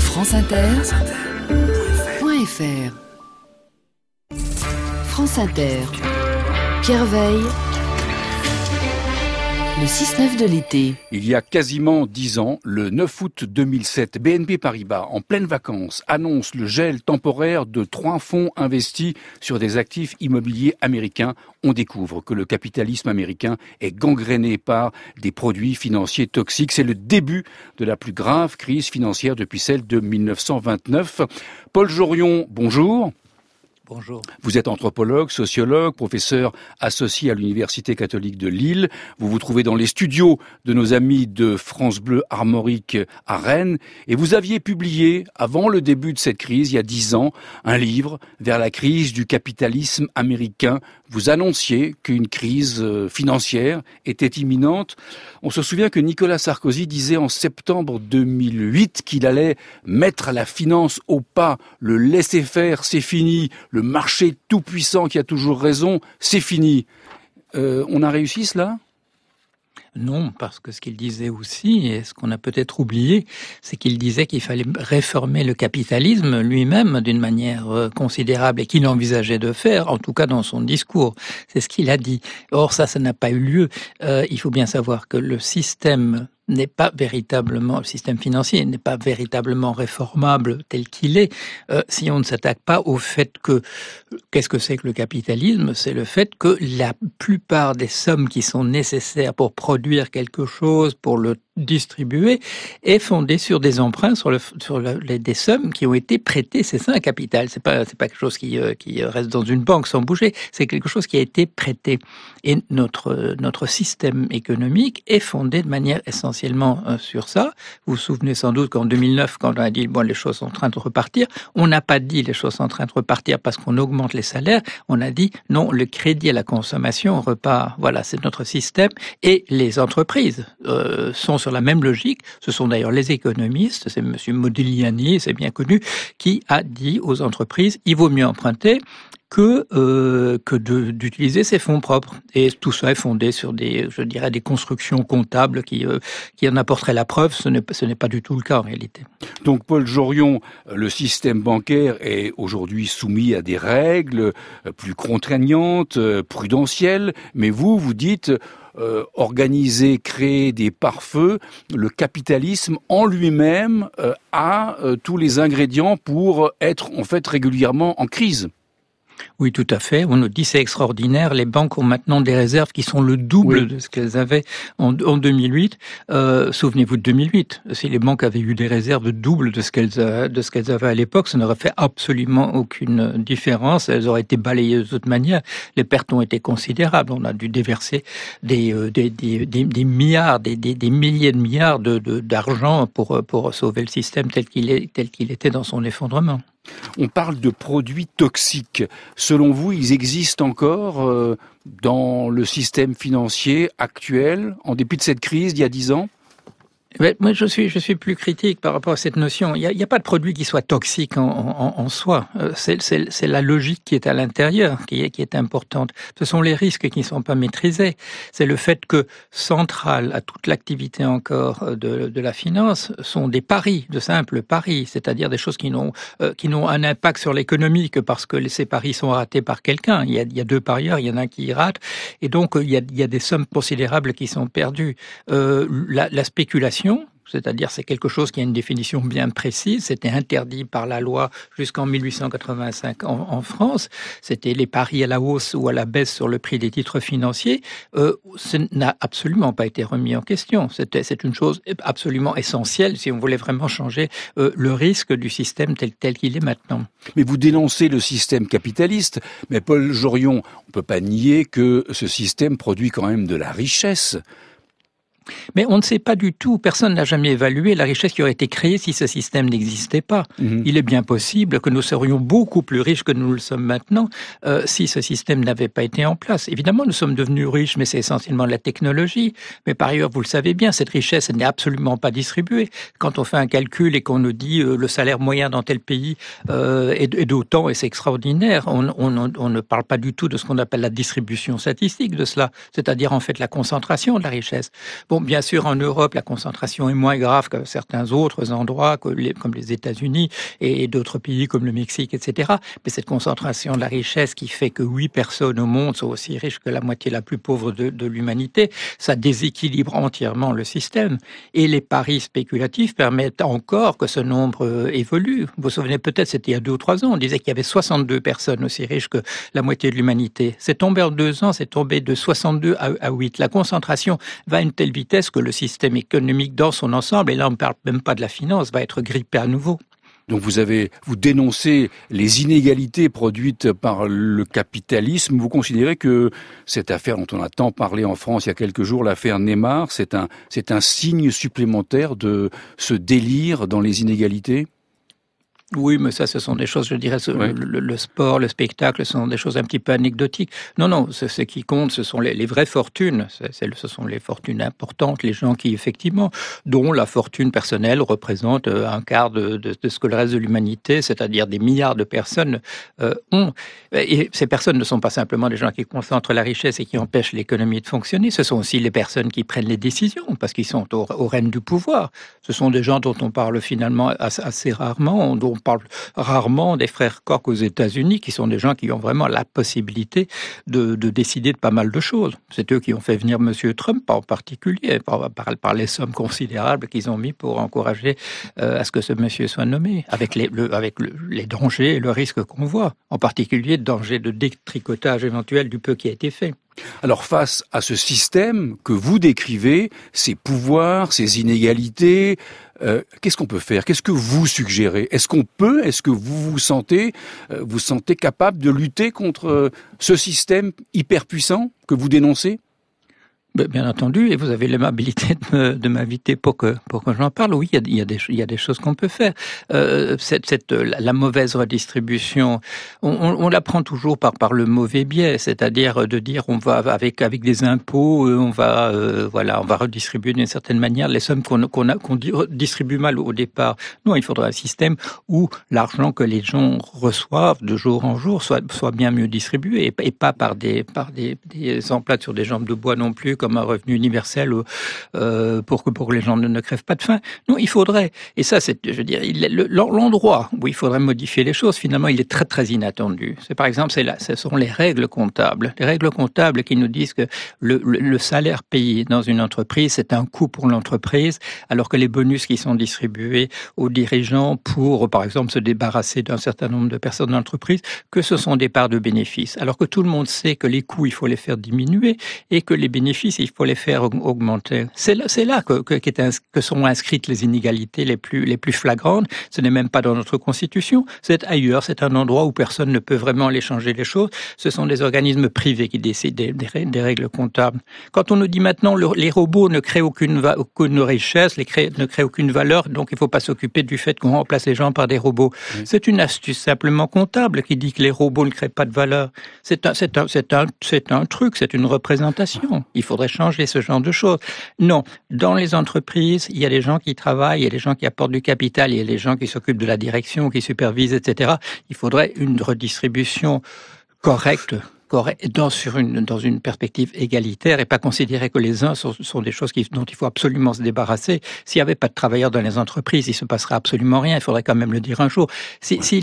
franceinter.fr. France Inter, Pierre Veille, le 6-9 de l'été. Il y a quasiment 10 ans, le 9 août 2007, BNP Paribas, en pleines vacances, annonce le gel temporaire de 3 fonds investis sur des actifs immobiliers américains. On découvre que le capitalisme américain est gangréné par des produits financiers toxiques. C'est le début de la plus grave crise financière depuis celle de 1929. Paul Jorion, bonjour. Bonjour. Vous êtes anthropologue, sociologue, professeur associé à l'Université catholique de Lille. Vous vous trouvez dans les studios de nos amis de France Bleu Armorique à Rennes. Et vous aviez publié, avant le début de cette crise, il y a 10 ans, un livre vers la crise du capitalisme américain. Vous annonciez qu'une crise financière était imminente. On se souvient que Nicolas Sarkozy disait en septembre 2008 qu'il allait mettre la finance au pas. Le laisser-faire, c'est fini. Le marché tout-puissant qui a toujours raison, c'est fini. On a réussi cela ? Non, parce que ce qu'il disait aussi, et ce qu'on a peut-être oublié, c'est qu'il disait qu'il fallait réformer le capitalisme lui-même d'une manière considérable et qu'il envisageait de faire, en tout cas dans son discours. C'est ce qu'il a dit. Or, ça n'a pas eu lieu. Il faut bien savoir que le système le système financier n'est pas véritablement réformable tel qu'il est si on ne s'attaque pas au fait que, qu'est-ce que c'est que le capitalisme ? C'est le fait que la plupart des sommes qui sont nécessaires pour produire quelque chose, pour le distribuer, est fondée sur des emprunts, des sommes qui ont été prêtées. C'est ça un capital. C'est pas quelque chose qui reste dans une banque sans bouger. C'est quelque chose qui a été prêté. Et notre système économique est fondé de manière essentiellement sur ça. Vous vous souvenez sans doute qu'en 2009, quand on a dit les choses sont en train de repartir, on n'a pas dit les choses sont en train de repartir parce qu'on augmente les salaires. On a dit non, le crédit à la consommation repart. Voilà, c'est notre système. Et les entreprises sont sur la même logique. Ce sont d'ailleurs les économistes, c'est M. Modigliani, c'est bien connu, qui a dit aux entreprises, il vaut mieux emprunter que d'utiliser ses fonds propres. Et tout ça est fondé sur des constructions comptables qui en apporteraient la preuve. Ce n'est pas du tout le cas en réalité. Donc Paul Jorion, le système bancaire est aujourd'hui soumis à des règles plus contraignantes, prudentielles, mais vous dites organiser, créer des pare-feux, le capitalisme en lui-même a tous les ingrédients pour être en fait régulièrement en crise. Oui, tout à fait. On nous dit c'est extraordinaire. Les banques ont maintenant des réserves qui sont le double de ce qu'elles avaient en 2008. Souvenez-vous de 2008. Si les banques avaient eu des réserves doubles de ce qu'elles avaient à l'époque, ça n'aurait fait absolument aucune différence. Elles auraient été balayées de toute manière. Les pertes ont été considérables. On a dû déverser des milliards, des milliers de milliards d'argent pour sauver le système tel qu'il était dans son effondrement. On parle de produits toxiques. Selon vous, ils existent encore dans le système financier actuel, en dépit de cette crise d'il y a 10 ans ? Moi, je suis plus critique par rapport à cette notion. Il y a pas de produit qui soit toxique en soi. C'est la logique qui est à l'intérieur qui est importante. Ce sont les risques qui ne sont pas maîtrisés. C'est le fait que central à toute l'activité encore de la finance sont des paris, de simples paris, c'est-à-dire des choses qui n'ont un impact sur l'économie que parce que ces paris sont ratés par quelqu'un. Il y a deux parieurs, il y en a un qui rate, et donc il y a des sommes considérables qui sont perdues. La spéculation, c'est-à-dire c'est quelque chose qui a une définition bien précise, c'était interdit par la loi jusqu'en 1885 en France, c'était les paris à la hausse ou à la baisse sur le prix des titres financiers, ça n'a absolument pas été remis en question, c'est une chose absolument essentielle si on voulait vraiment changer le risque du système tel qu'il est maintenant. Mais vous dénoncez le système capitaliste, mais Paul Jorion, on ne peut pas nier que ce système produit quand même de la richesse. Mais on ne sait pas du tout, personne n'a jamais évalué la richesse qui aurait été créée si ce système n'existait pas. Il est bien possible que nous serions beaucoup plus riches que nous le sommes maintenant si ce système n'avait pas été en place. Évidemment, nous sommes devenus riches, mais c'est essentiellement la technologie. Mais par ailleurs, vous le savez bien, cette richesse elle n'est absolument pas distribuée. Quand on fait un calcul et qu'on nous dit le salaire moyen dans tel pays est d'autant, et c'est extraordinaire, on ne parle pas du tout de ce qu'on appelle la distribution statistique de cela, c'est-à-dire en fait la concentration de la richesse. Bon, Bon, bien sûr, en Europe, la concentration est moins grave que certains autres endroits, comme les États-Unis et d'autres pays comme le Mexique, etc. Mais cette concentration de la richesse qui fait que 8 personnes au monde sont aussi riches que la moitié la plus pauvre de l'humanité, ça déséquilibre entièrement le système. Et les paris spéculatifs permettent encore que ce nombre évolue. Vous vous souvenez peut-être, c'était il y a 2 ou 3 ans, on disait qu'il y avait 62 personnes aussi riches que la moitié de l'humanité. C'est tombé en 2 ans, c'est tombé de 62 à 8. La concentration va à une telle vitesse que le système économique dans son ensemble, et là on ne parle même pas de la finance, va être grippé à nouveau. Donc vous dénoncez les inégalités produites par le capitalisme. Vous considérez que cette affaire dont on a tant parlé en France il y a quelques jours, l'affaire Neymar, c'est un signe supplémentaire de ce délire dans les inégalités ? Oui, mais ça, ce sont des choses, je dirais, le sport, le spectacle, ce sont des choses un petit peu anecdotiques. Non, ce qui compte, ce sont les vraies fortunes. Ce sont les fortunes importantes, les gens qui, effectivement, dont la fortune personnelle représente un quart de ce que le reste de l'humanité, c'est-à-dire des milliards de personnes, ont. Et ces personnes ne sont pas simplement des gens qui concentrent la richesse et qui empêchent l'économie de fonctionner. Ce sont aussi les personnes qui prennent les décisions, parce qu'ils sont aux rênes du pouvoir. Ce sont des gens dont on parle finalement assez rarement, dont on parle rarement des frères Koch aux États-Unis, qui sont des gens qui ont vraiment la possibilité de décider de pas mal de choses. C'est eux qui ont fait venir M. Trump, en particulier, par les sommes considérables qu'ils ont mis pour encourager à ce que ce monsieur soit nommé, avec les dangers et le risque qu'on voit, en particulier le danger de détricotage éventuel du peu qui a été fait. Alors face à ce système que vous décrivez, ces pouvoirs, ces inégalités, qu'est-ce qu'on peut faire ? Qu'est-ce que vous suggérez ? Est-ce que vous vous sentez capable de lutter contre ce système hyper puissant que vous dénoncez ? Bien entendu, et vous avez l'aimabilité de m'inviter pour que j'en parle. Oui, il y a des choses qu'on peut faire. La mauvaise redistribution, on la prend toujours par le mauvais biais, c'est-à-dire de dire on va avec des impôts, on va redistribuer d'une certaine manière les sommes qu'on distribue mal au départ. Non, il faudra un système où l'argent que les gens reçoivent de jour en jour soit bien mieux distribué et pas par des emplettes sur des jambes de bois non plus, comme un revenu universel pour que les gens ne crèvent pas de faim. Non, il faudrait, et ça c'est, je veux dire, l'endroit où il faudrait modifier les choses, finalement, il est très très inattendu. C'est par exemple, ce sont les règles comptables. Les règles comptables qui nous disent que le salaire payé dans une entreprise, c'est un coût pour l'entreprise, alors que les bonus qui sont distribués aux dirigeants pour, par exemple, se débarrasser d'un certain nombre de personnes dans l'entreprise, que ce sont des parts de bénéfices. Alors que tout le monde sait que les coûts, il faut les faire diminuer et que les bénéfices, il faut les faire augmenter. C'est là que sont inscrites les inégalités les plus flagrantes. Ce n'est même pas dans notre Constitution, c'est ailleurs, c'est un endroit où personne ne peut vraiment aller changer les choses. Ce sont des organismes privés qui décident des règles comptables. Quand on nous dit maintenant les robots ne créent aucune richesse, ne créent aucune valeur, donc il ne faut pas s'occuper du fait qu'on remplace les gens par des robots. Oui. C'est une astuce simplement comptable qui dit que les robots ne créent pas de valeur. C'est un truc, c'est une représentation. Il faudrait changer ce genre de choses. Non, dans les entreprises, il y a des gens qui travaillent, il y a des gens qui apportent du capital, il y a des gens qui s'occupent de la direction, qui supervisent, etc. Il faudrait une redistribution correcte dans une perspective égalitaire et pas considérer que les uns sont des choses dont il faut absolument se débarrasser. S'il n'y avait pas de travailleurs dans les entreprises, il se passerait absolument rien. Il faudrait quand même le dire un jour. Si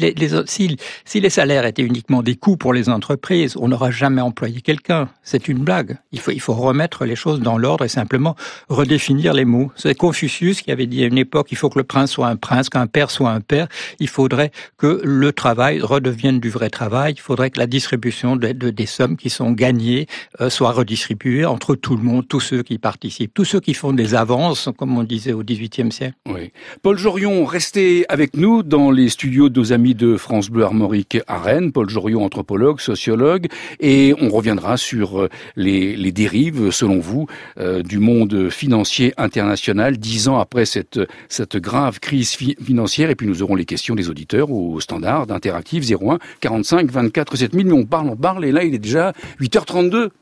les salaires étaient uniquement des coûts pour les entreprises, on n'aura jamais employé quelqu'un. C'est une blague. Il faut remettre les choses dans l'ordre et simplement redéfinir les mots. C'est Confucius qui avait dit à une époque, il faut que le prince soit un prince, qu'un père soit un père. Il faudrait que le travail redevienne du vrai travail. Il faudrait que la distribution des sommes qui sont gagnées soient redistribuées entre tout le monde, tous ceux qui participent, tous ceux qui font des avances, comme on disait au XVIIIe siècle. Oui. Paul Jorion, restez avec nous dans les studios de nos amis de France Bleu Armorique à Rennes. Paul Jorion, anthropologue, sociologue, et on reviendra sur les dérives, selon vous, du monde financier international, 10 ans après cette grave crise financière, et puis nous aurons les questions des auditeurs au standard interactif 01 45 24 7000. Mais on parle, et là il est déjà 8h32.